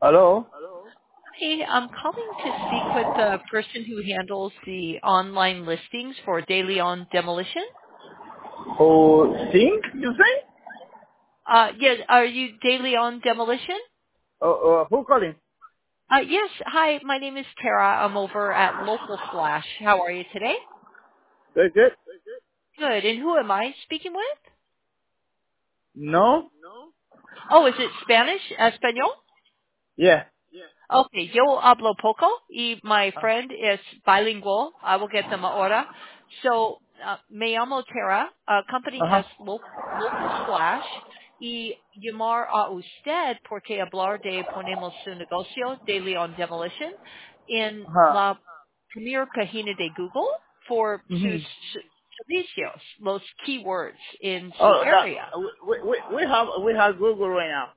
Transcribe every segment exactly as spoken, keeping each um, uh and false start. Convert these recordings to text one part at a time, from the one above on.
Hello? Hey, I'm calling to speak with the person who handles the online listings for Daily On Demolition. Who think, you say? Uh, yes, are you Daily On Demolition? Uh, uh, who calling? Uh, yes. Hi, my name is Tara. I'm over at Local Flash. How are you today? Good, good. Good. And who am I speaking with? No? Oh, is it Spanish? Espanol? Yeah. Okay, yo hablo poco y my Uh, friend is bilingual. I will get them ahora. So, uh, me llamo Tara. Uh, company uh-huh. has lo- local flash y llamar a usted porque hablar de ponemos su negocio de Leon Demolition en Uh-huh. la primera página de Google for Mm-hmm. sus servicios, los keywords in su Oh, area. that, we, we, we have, we have Google right now.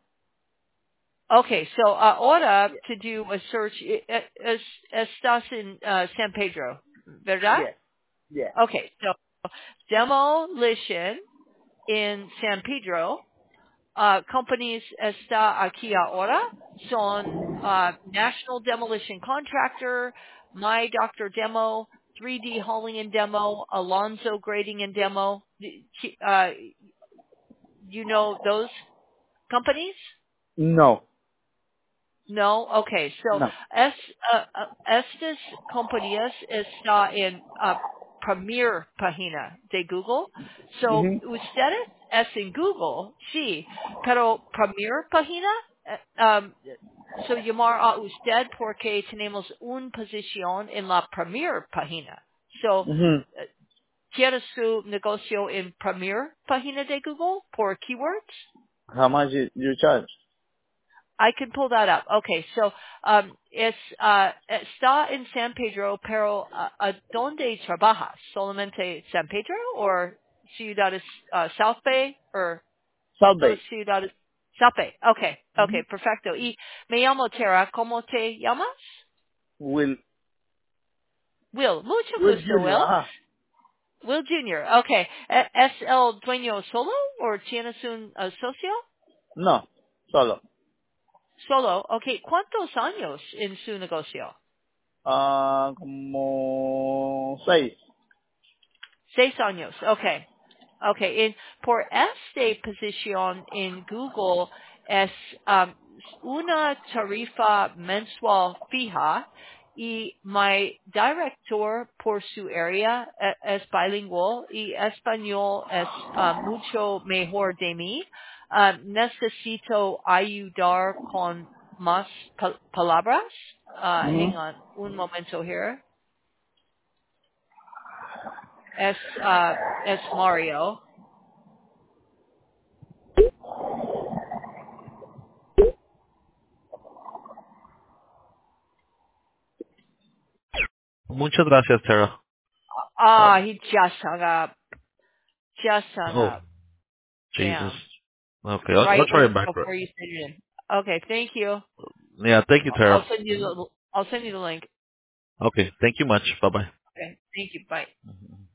Okay, so ahora Yeah. to do a search, eh, eh, es, estás en uh, San Pedro, ¿verdad? Yeah. Yeah. Okay, so demolition in San Pedro, uh, companies está aquí ahora son uh, National Demolition Contractor, My Doctor Demo, three D Hauling and Demo, Alonzo Grading and Demo. Uh, you know those companies? No. No? Okay. So, No. es, uh, uh, estas compañías está en uh, Premier Página de Google. So, Mm-hmm. ustedes es en Google, sí, pero Premier Página, eh, um, so llamar a usted porque tenemos una posición en la Premier Página. So, Mm-hmm. eh, ¿quiere su negocio en Premier Página de Google por keywords? How much you, you charge? I can pull that up. Okay, so um, es uh, está en San Pedro, pero uh, ¿a dónde trabajas? ¿Solamente San Pedro or ciudades uh, South Bay or South todas Bay. ciudades South Bay? Okay, Mm-hmm. okay, perfecto. Y me llamo Tara. ¿Cómo te llamas? Will, Will. Mucho Will gusto, Junior, Will. uh-huh. Will Junior. Okay. E- ¿Es el dueño solo o tienes un uh, socio? No. Solo. Solo. Okay. ¿Cuántos años en su negocio? Ah, como seis. Seis años, okay. Okay, en, por esta posición en Google es um, una tarifa mensual fija y mi director por su área eh, es bilingüe y español es uh, mucho mejor de mí. Uh, necesito ayudar con más pa- palabras. Uh, hang Mm-hmm. on un momento here. Es, uh, es Mario. Muchas gracias, Tara. Uh, Ah, he just hung up. Just hung oh, up. Jesus. Damn. Okay, I'll, I'll Right try it when back. before you send it in. Okay, thank you. Yeah, thank you, I'll Tara. I'll send you the I'll send you the link. Okay, thank you much. Bye-bye. Okay, thank you. Bye.